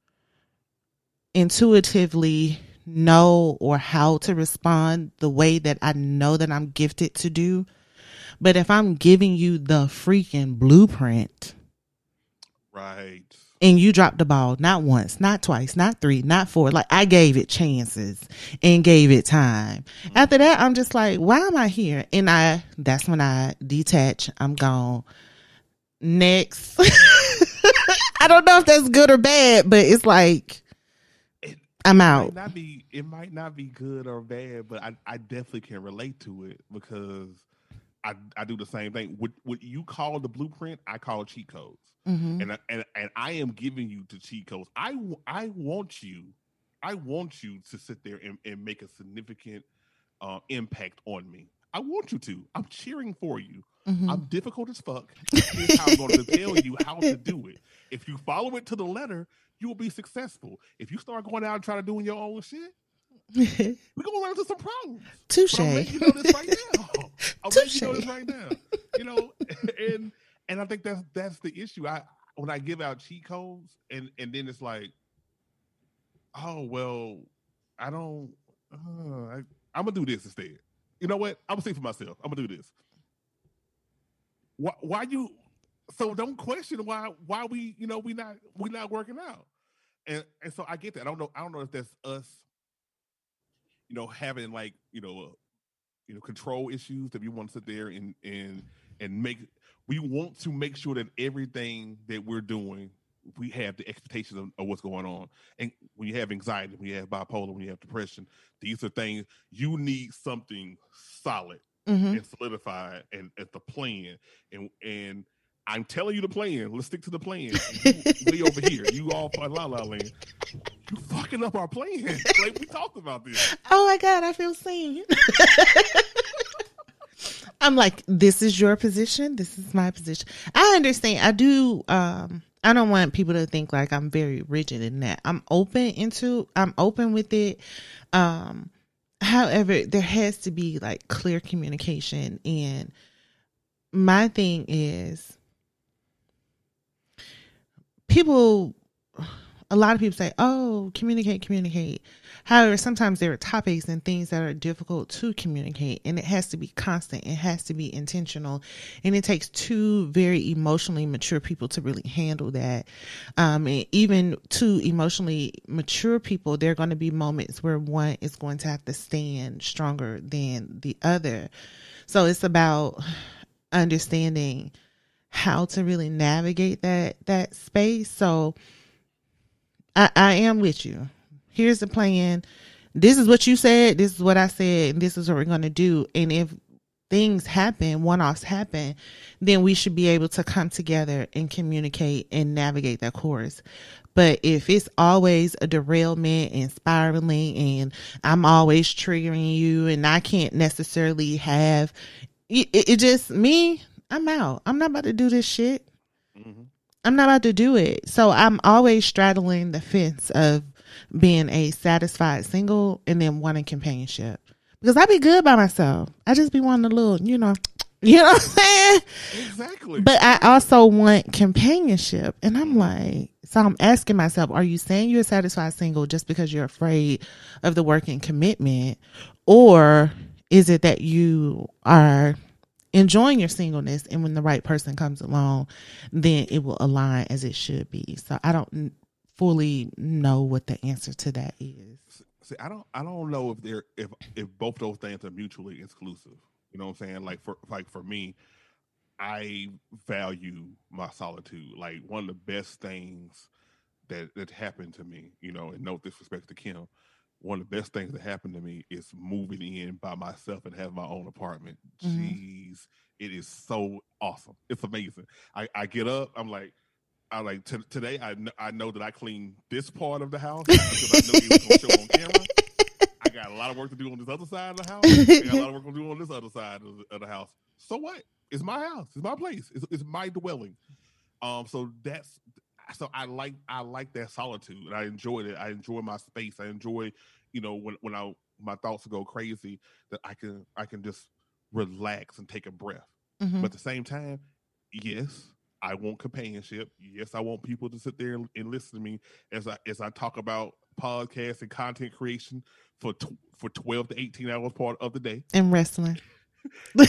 intuitively know or how to respond the way that I know that I'm gifted to do. But if I'm giving you the freaking blueprint, right, and you dropped the ball, not once, not twice, not three, not four, like, I gave it chances and gave it time. After that, I'm just like, why am I here? And that's when I detach. I'm gone. Next. I don't know if that's good or bad, but it's like, I'm out. It might not be good or bad, but I definitely can relate to it, because I do the same thing. What you call the blueprint, I call cheat codes. Mm-hmm. And I am giving you the cheat codes. I want you to sit there and make a significant impact on me. I want you to. I'm cheering for you. Mm-hmm. I'm difficult as fuck. Here's how I'm going to tell you how to do it. If you follow it to the letter, you will be successful. If you start going out and trying to do your own shit, we're going to run into some problems. Touche. I'm letting you know this right now. And I think that's the issue. When I give out cheat codes, and then it's like, oh, well, I don't, I'm going to do this instead. You know what? I'm going to say for myself, I'm going to do this. Why you, so don't question why we, we not working out. And so I get that. I don't know if that's us, having like, control issues, that we want to sit there and make, we want to make sure that everything that we're doing, we have the expectations of what's going on. And when you have anxiety, when you have bipolar, when you have depression, these are things, you need something solid and solidified, and at the plan. And I'm telling you the plan. Let's stick to the plan. You way over here. You all for La La Land. You fucking up our plan. Like, we talked about this. Oh my God, I feel seen. I'm like, this is your position. This is my position. I understand. I do. I don't want people to think like I'm very rigid in that. I'm open with it. However, there has to be like clear communication. And my thing is, a lot of people say, oh, communicate. However, sometimes there are topics and things that are difficult to communicate, and it has to be constant. It has to be intentional, and it takes two very emotionally mature people to really handle that. And even two emotionally mature people, there are going to be moments where one is going to have to stand stronger than the other. So it's about understanding how to really navigate that space. So I am with you. Here's the plan. This is what you said. This is what I said. And this is what we're going to do. And if things happen, one-offs happen, then we should be able to come together and communicate and navigate that course. But if it's always a derailment and spiraling and I'm always triggering you and I can't necessarily have it just me, I'm out. I'm not about to do this shit. Mm-hmm. I'm not about to do it. So I'm always straddling the fence of being a satisfied single and then wanting companionship. Because I be good by myself. I just be wanting a little, you know what I'm saying? Exactly. But I also want companionship. And I'm like, so I'm asking myself, are you saying you're a satisfied single just because you're afraid of the work and commitment? Or is it that you are enjoying your singleness, and when the right person comes along, then it will align as it should be? So I don't fully know what the answer to that is. See, I don't know if both those things are mutually exclusive. You know what I'm saying? Like for me, I value my solitude. Like one of the best things that happened to me, you know, and no disrespect to Kim, one of the best things that happened to me is moving in by myself and having my own apartment. Mm-hmm. Jeez, it is so awesome. It's amazing. I get up, I'm like today I know that I cleaned this part of the house because I know he was going to show on camera. I got a lot of work to do on this other side of the house. I got a lot of work to do on this other side of the house. So what? It's my house. It's my place. It's my dwelling. So I like that solitude, and I enjoyed it. I enjoy my space. I enjoy, you know, when my thoughts go crazy, that I can just relax and take a breath. Mm-hmm. But at the same time, yes, I want companionship. Yes, I want people to sit there and listen to me as I talk about podcasts and content creation for 12 to 18 hours part of the day. And wrestling. Thank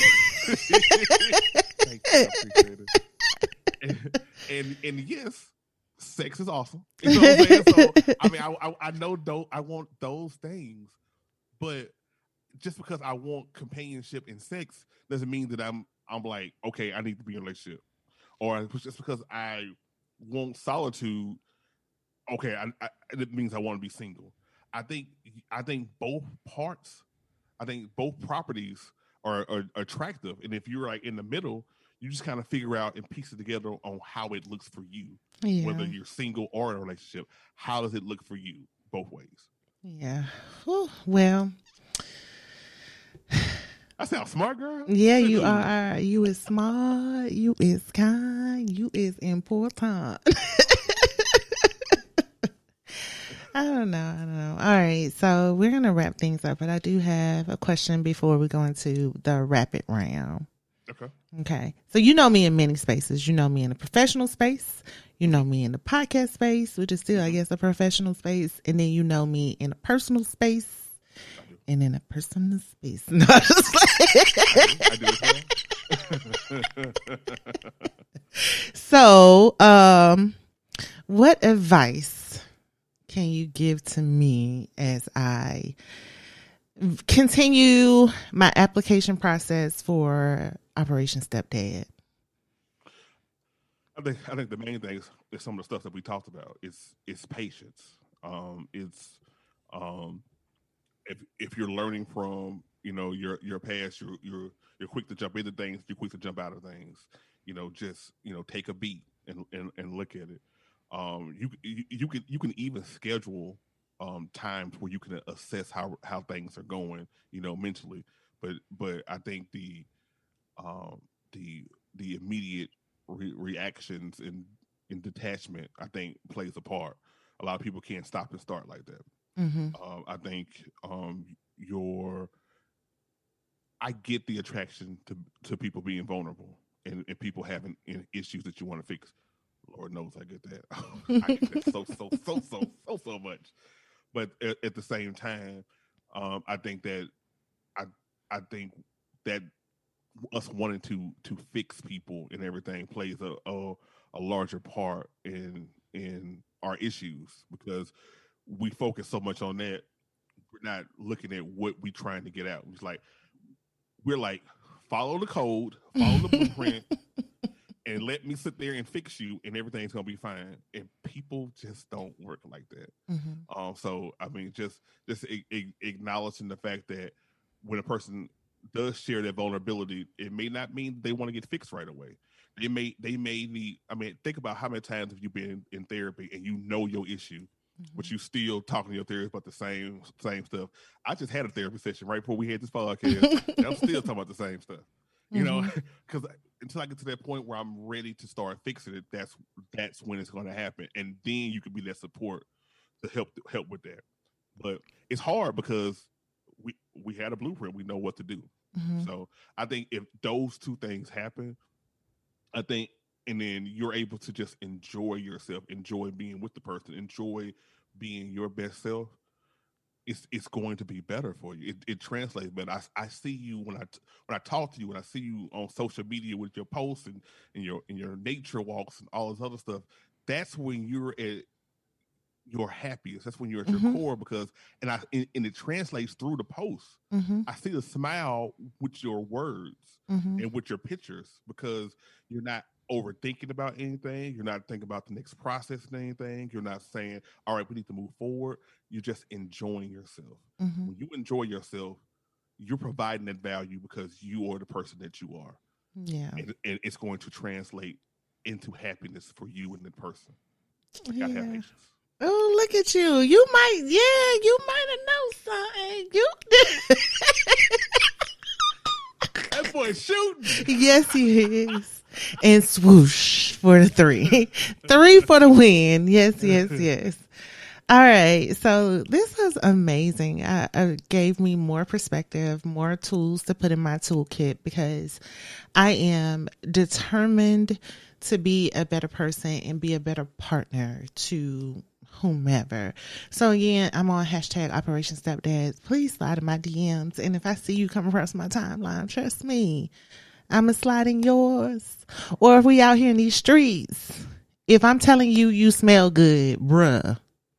you, I appreciate it. And yes, sex is awesome. You know what I'm saying? So I mean, I know I want those things, but just because I want companionship and sex doesn't mean that I'm like, okay, I need to be in a relationship. Or just because I want solitude, okay, it means I want to be single. I think both parts, I think both properties are attractive, and if you're like in the middle, you just kind of figure out and piece it together on how it looks for you. Yeah. Whether you're single or in a relationship, how does it look for you both ways? Yeah. Whew, well, I sound smart, girl. Yeah, you are. You is smart. You is kind. You is important. I don't know. All right, so we're going to wrap things up, but I do have a question before we go into the rapid round. Okay. So you know me in many spaces. You know me in the professional space. You know me in the podcast space, which is still, I guess, a professional space. And then you know me in a personal space. And in a personal space. No, I do as well. So, what advice can you give to me as I continue my application process for Operation Stepdad? I think the main thing is some of the stuff that we talked about. It's patience. If you're learning from, you know, your past, you're quick to jump into things, you're quick to jump out of things. You know, just, you know, take a beat and look at it. You can even schedule times where you can assess how things are going, you know, mentally. But I think the immediate reactions and detachment, I think, plays a part. A lot of people can't stop and start like that. Mm-hmm. I think I get the attraction to people being vulnerable and people having issues that you want to fix. Lord knows I get that. I get that so much. But at the same time, I think that I think that us wanting to fix people and everything plays a larger part in our issues, because we focus so much on that, we're not looking at what we're trying to get out. We're like, follow the code, follow the blueprint, and let me sit there and fix you, and everything's gonna be fine. And people just don't work like that. Mm-hmm. So I mean, just acknowledging the fact that when a person does share that vulnerability, it may not mean they want to get fixed right away. They may need. I mean, think about how many times have you been in therapy and you know your issue, mm-hmm. but you still talking to your therapist about the same stuff. I just had a therapy session right before we had this podcast, and I'm still talking about the same stuff. You know, because until I get to that point where I'm ready to start fixing it, that's when it's going to happen, and then you can be that support to help with that. But it's hard because we had a blueprint, we know what to do. Mm-hmm. So I think if those two things happen, I think, and then you're able to just enjoy yourself, enjoy being with the person, enjoy being your best self, it's going to be better for you. It translates better. I see you when I talk to you, when I see you on social media with your posts and your nature walks and all this other stuff. That's when you're at your happiest. That's when you're at your core, because and it translates through the post. I see the smile with your words and with your pictures, because you're not overthinking about anything. You're not thinking about the next process and anything. You're not saying, all right, we need to move forward. You're just enjoying yourself. When you enjoy yourself, you're providing that value because you are the person that you are. Yeah. And it's going to translate into happiness for you and the person. You gotta have patience. Oh, look at you. You might have known something. That boy shooting. Yes, he is. And swoosh for the 3. 3 for the win. Yes. All right. So this was amazing. It gave me more perspective, more tools to put in my toolkit, because I am determined to be a better person and be a better partner to whomever. So again, I'm on hashtag Operation Stepdads. Please slide in my DMs. And if I see you come across my timeline, trust me, I'm a slide in yours. Or if we out here in these streets, if I'm telling you, you smell good, bruh.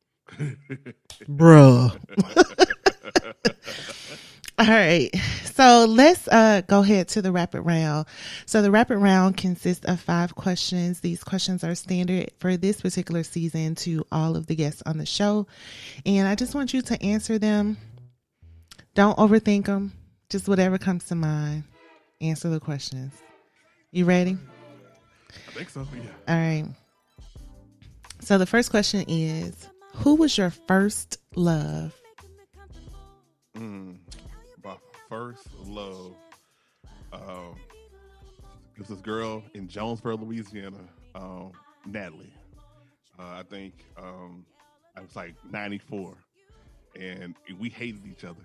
All right. So let's go ahead to the rapid round. So the rapid round consists of 5 questions. These questions are standard for this particular season to all of the guests on the show. And I just want you to answer them. Don't overthink them. Just whatever comes to mind. Answer the questions. You ready? I think so, yeah. All right. So the first question is, who was your first love? My first love was this girl in Jonesboro, Louisiana, Natalie. I think I was like 94, and we hated each other.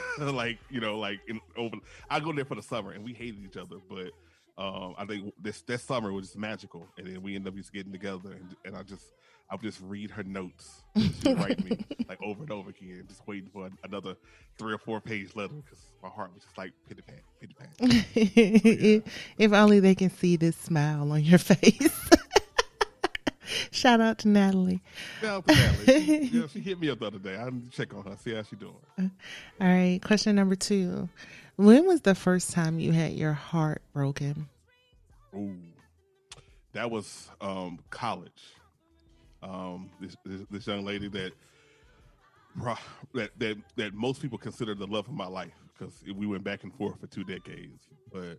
I go there for the summer, and we hated each other, but I think that summer was just magical, and then we ended up just getting together, and I'll just read her notes. She would write me like over and over again, just waiting for another 3 or 4 page letter, because my heart was just like pitty pat. If only they can see this smile on your face. Shout out to Natalie. Shout out to Natalie. She hit me up the other day. I need to check on her, see how she's doing. All right. Question number 2. When was the first time you had your heart broken? Ooh, that was college. This young lady that most people consider the love of my life, because we went back and forth for 2 decades. But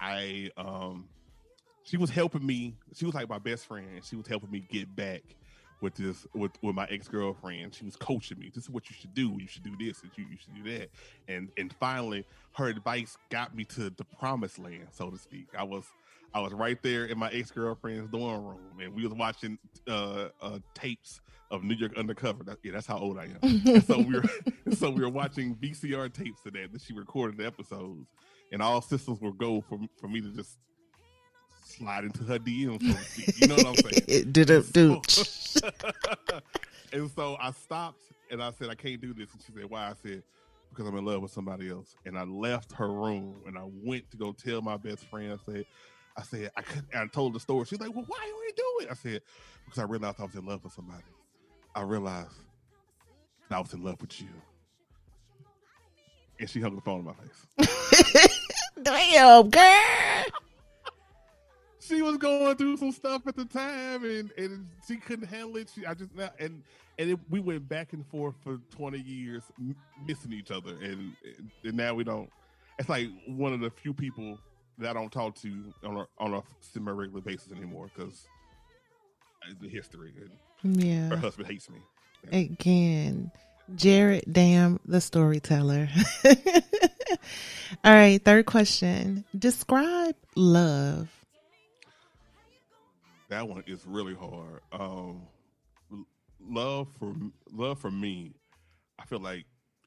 she was helping me. She was like my best friend. She was helping me get back with my ex-girlfriend. She was coaching me. This is what you should do. You should do this, and you should do that. And finally, her advice got me to the promised land, so to speak. I was right there in my ex-girlfriend's dorm room, and we was watching tapes of New York Undercover. That's how old I am. And so we were watching VCR tapes of that she recorded the episodes, and all systems were go for me to just slide into her DMs, so to speak. You know what I'm saying? And so I stopped and I said, I can't do this. And she said, why? I said, because I'm in love with somebody else. And I left her room and I went to go tell my best friend. I said, I couldn't. I told the story. She's like, well, why you ain't do it? I said, because I realized I was in love with somebody. I realized I was in love with you. And she hung the phone in my face. Damn, girl. She was going through some stuff at the time, and she couldn't handle it. We went back and forth for 20 years, missing each other, and now we don't. It's like one of the few people that I don't talk to on a semi-regular basis anymore because the history. Yeah, her husband hates me. Again, Jared, damn the storyteller. All right, third question. Describe love. That one is really hard. Love for me, I feel like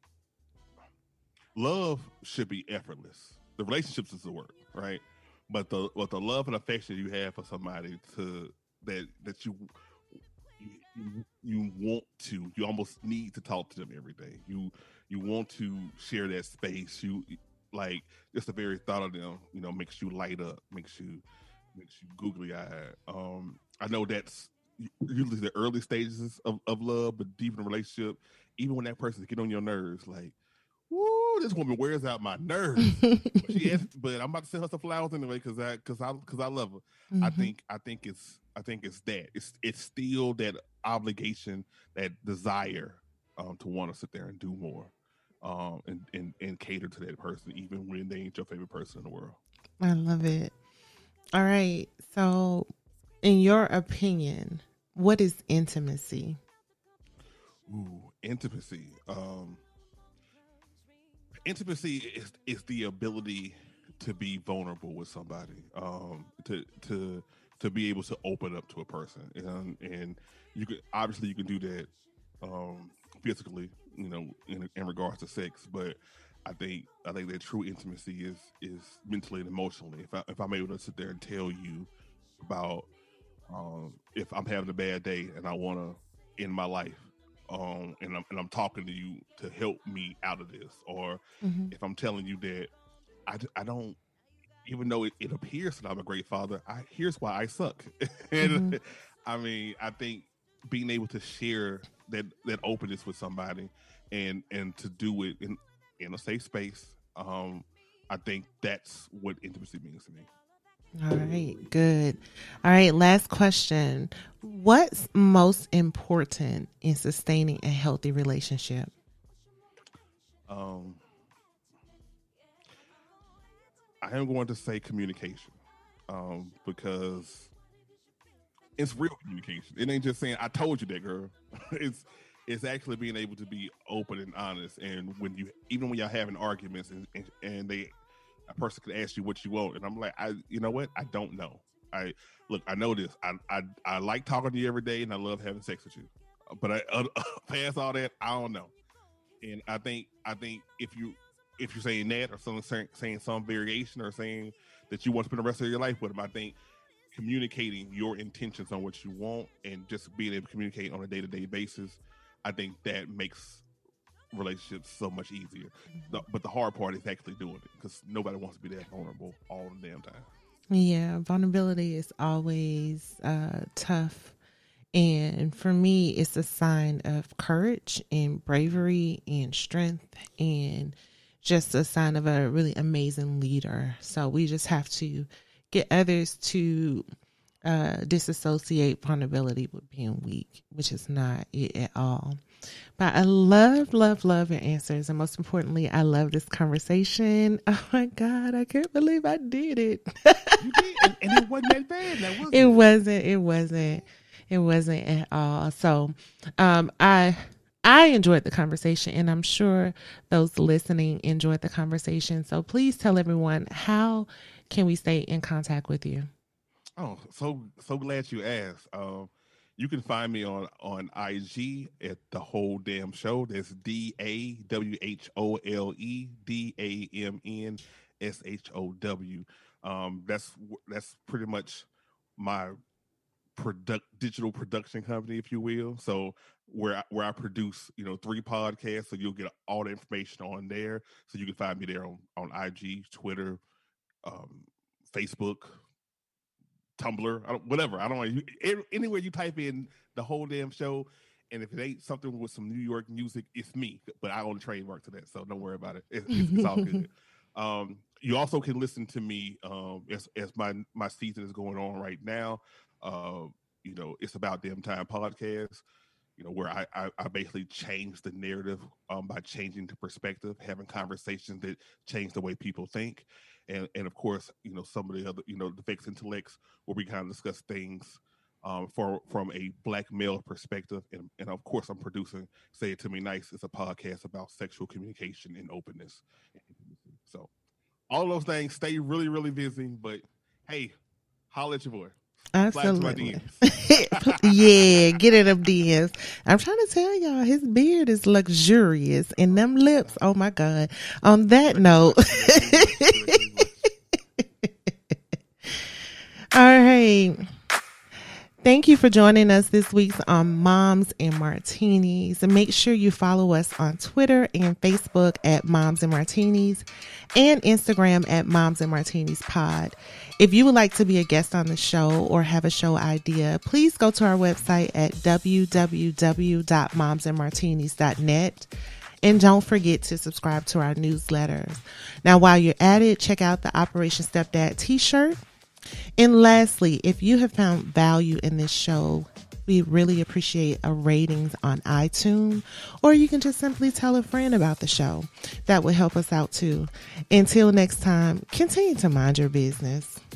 love should be effortless. The relationships is the work, right? But the love and affection you have for somebody that you want to, you almost need to talk to them every day. You want to share that space. You like just the very thought of them, makes you light up, makes you googly eyed. I know that's usually the early stages of love, but deep in a relationship, even when that person get on your nerves, like, woo, this woman wears out my nerves. But I'm about to send her some flowers anyway because I love her. Mm-hmm. I think it's that. It's still that obligation, that desire to want to sit there and do more, and cater to that person, even when they ain't your favorite person in the world. I love it. All right. So, in your opinion, what is intimacy? Ooh, intimacy. Intimacy is the ability to be vulnerable with somebody, to be able to open up to a person, and you can do that physically, in regards to sex, but I think that true intimacy is mentally and emotionally. If I'm able to sit there and tell you about if I'm having a bad day and I want to end my life, and I'm talking to you to help me out of this, or if I'm telling you that I don't, even though it appears that I'm a great father, here's why I suck. And I mean, I think being able to share that openness with somebody and to do it in a safe space, I think that's what intimacy means to me. All right, good. All right, last question. What's most important in sustaining a healthy relationship? I am going to say communication, because it's real communication. It ain't just saying, I told you that, girl. It's actually being able to be open and honest. And even when y'all having arguments and a person could ask you what you want, and I'm like, you know what? I don't know. I know this. I like talking to you every day, and I love having sex with you. But past all that, I don't know. And I think if you're saying that, or saying some variation, or saying that you want to spend the rest of your life with them, I think communicating your intentions on what you want and just being able to communicate on a day-to-day basis, I think that makes relationships so much easier. But the hard part is actually doing it, because nobody wants to be that vulnerable all the damn time. Yeah, vulnerability is always tough. And for me, it's a sign of courage and bravery and strength, and just a sign of a really amazing leader. So we just have to get others to disassociate vulnerability with being weak, which is not it at all. But I love your answers. And most importantly, I love this conversation. Oh my God, I can't believe I did it. You did, and it wasn't that bad. Now, was it? It wasn't. It wasn't at all. So I enjoyed the conversation, and I'm sure those listening enjoyed the conversation. So please tell everyone, how can we stay in contact with you? Oh, so glad you asked. You can find me on IG at The Whole Damn Show. That's DAWHOLEDAMNSHOW. That's pretty much my digital production company, if you will. So where I produce 3 podcasts, so you'll get all the information on there. So you can find me there on IG, Twitter, Facebook, Tumblr, whatever. I don't know. Anywhere you type in The Whole Damn Show, and if it ain't something with some New York music, it's me. But I own the trademark to that, so don't worry about it. It's all good. You also can listen to me as my season is going on right now. It's About Damn Time podcast. Where I basically change the narrative by changing the perspective, having conversations that change the way people think. And of course, some of the other, the Fix Intellects, where we kind of discuss things from a Black male perspective. And of course, I'm producing Say It To Me Nice. It's a podcast about sexual communication and openness. So all those things, stay really, really busy. But hey, holla at your boy. Absolutely. Yeah, get in them DMs. I'm trying to tell y'all, his beard is luxurious, and them lips, oh my God. On that note, all right. Thank you for joining us this week on Moms and Martinis. And make sure you follow us on Twitter and Facebook at Moms and Martinis, and Instagram at Moms and Martinis Pod. If you would like to be a guest on the show or have a show idea, please go to our website at www.momsandmartinis.net. And don't forget to subscribe to our newsletters. Now, while you're at it, check out the Operation Stepdad t-shirt. And lastly, if you have found value in this show, we really appreciate a ratings on iTunes, or you can just simply tell a friend about the show. That would help us out too. Until next time, continue to mind your business.